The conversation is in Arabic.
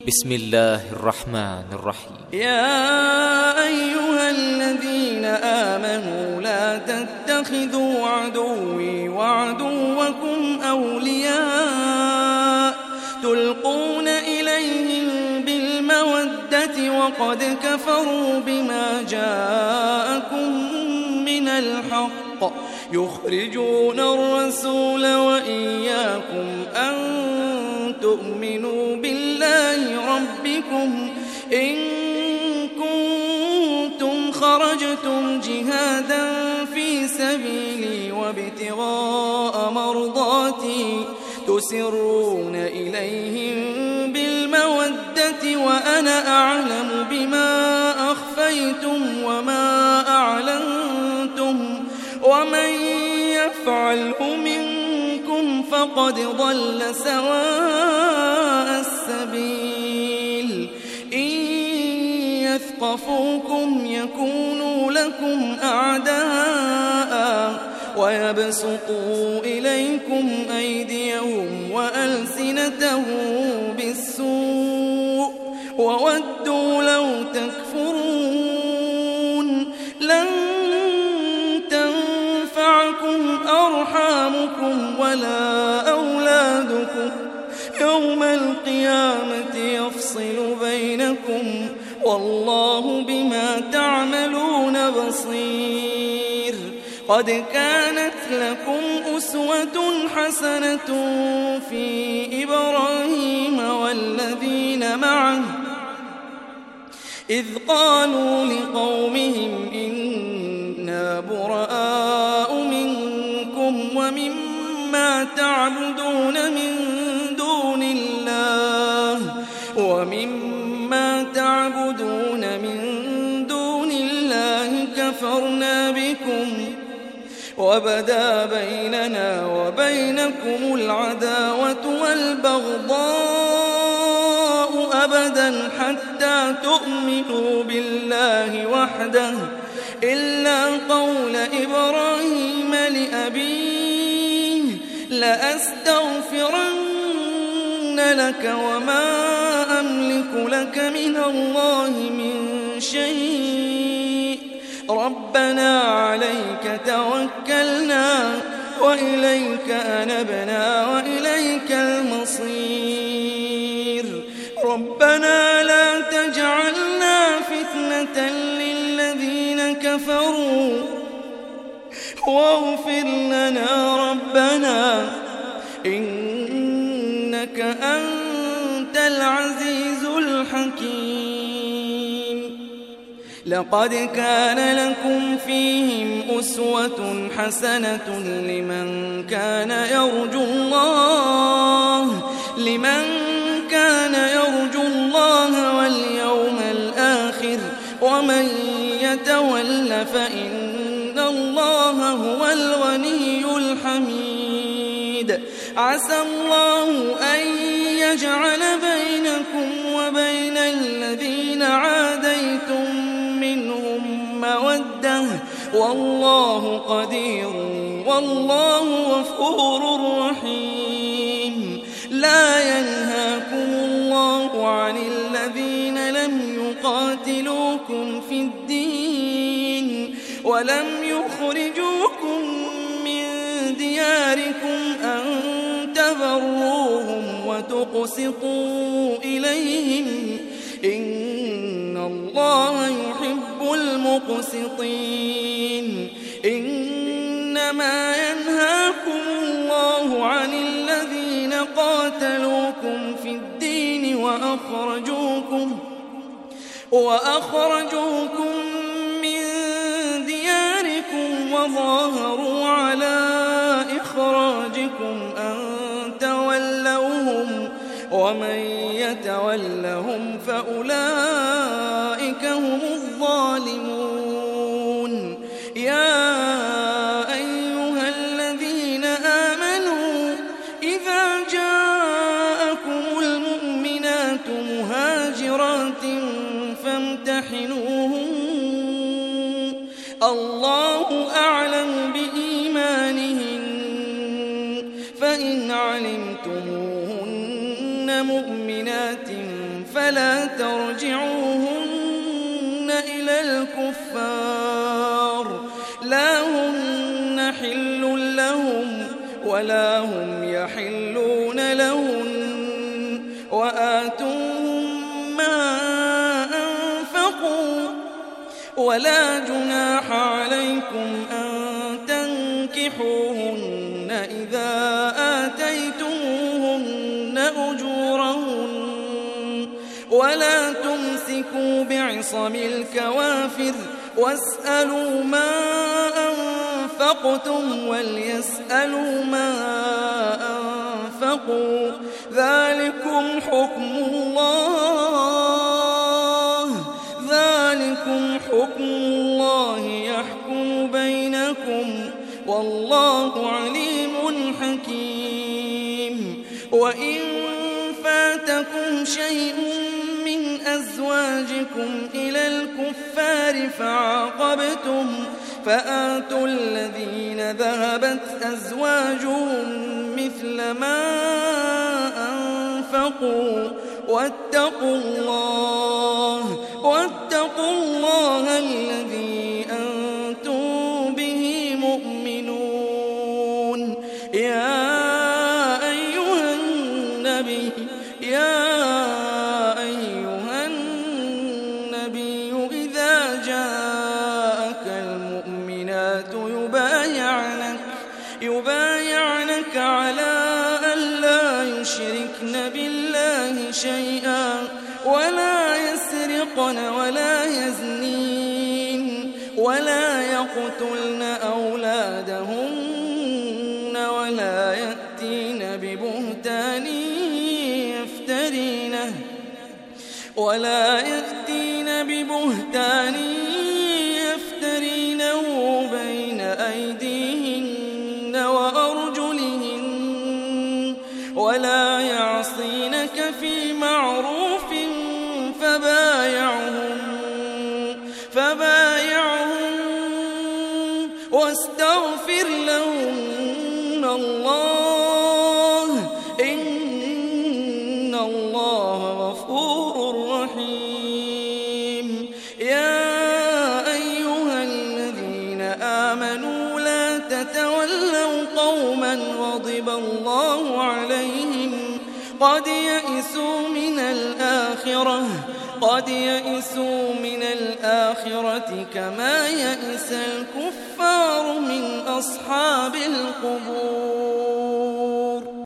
بسم الله الرحمن الرحيم. يا أيها الذين آمنوا لا تتخذوا عدوي وعدوكم أولياء تلقون إليهم بالمودة وقد كفروا بما جاءكم من الحق يخرجون الرسول وإياكم أن تؤمنوا بالله ربكم إن كنتم خرجتم جهادا في سبيلي وابتغاء مرضاتي تسرون إليهم بالمودة وأنا أعلم بما أخفيتم وما أعلنتم ومن يفعله منكم فقد ضل سواء السبيل إن يثقفوكم يكونوا لكم أعداء ويبسطوا إليكم أيديهم وألسنتهم بالسوء وودوا لو تكفرون لن تنفعكم أرحامكم ولا أولادكم يوم القيامة يفصل بينكم والله بما تعملون بصير. قد كانت لكم أسوة حسنة في إبراهيم والذين معه إذ قالوا لقومهم إنا براء منكم ومما تعبدون من دون الله كفرنا بكم وبدا بيننا وبينكم العداوة والبغضاء أبدا حتى تؤمنوا بالله وحده إلا قول إبراهيم لأبيه لأستغفرن لك وما أملك لك من الله من شيء ربنا عليك توكلنا وإليك أنبنا وإليك المصير ربنا لا تجعلنا فتنة للذين كفروا واغفر لنا ربنا إنك أنت العزيز الحكيم. لقد كان لكم فيهم أسوة حسنة لمن كان يرجو الله واليوم الآخر ومن يتول فإن الله هو الغني الحميد. عسى الله أن يجعل بينكم وبين الذين عاديتم منهم مودة والله قدير والله غفور رحيم. لا ينهاكم الله عن الذين لم يقاتلوكم في الدين ولم يخرجوكم من دياركم أن تبروهم وتقسطوا إليهم إن الله يحب المقسطين. إنما ينهاكم الله عن الذين قاتلوكم في الدين وأخرجوكم من دياركم وظاهروا على إخراجكم أن تولوهم ومن يتولهم فأولئك هم الظالمون. يا أيها الذين آمنوا إذا جاءكم المؤمنات مهاجرات فامتحنوهن الله أعلم بإيمانهن فإن علمتموهن مؤمنات فلا ترجعوهن إلى الكفار لا هن حل لهم ولا هم يحلون لهن وآتوهم ما أنفقوا ولا جناح عليكم أن تنكحوهن إذا آتيتموهن أجورهن ولا تمسكوا بعصم الكوافر واسألوا ما أنفقتم وليسألوا ما أنفقوا ذلكم حكم الله يحكم بينكم والله عليم حكيم وإن فاتكم شيء من أزواجكم إلى الكفار فعاقبتم فآتوا الذين ذهبت أزواجهم مثل ما أنفقوا واتقوا الله الذي أنتم به مؤمنون يا أيها النبي إذا جاءك المؤمنات يبايعنك على أن لا يشركن بالله شيئا ولا يسرقن ولا يزنين ولا يقتلن أولادهن ولا يأتين ببهتان يفترينه بين أيديهن وأرجلهن ولا يعصينك في معروف فبايعهم واستغفر لهن الله إن الله غفور رحيم يا أيها الذين آمنوا لا تتولوا قوما غضب الله عليهم قد يئسوا من الآخرة كما يئس الكفار من أصحاب القبور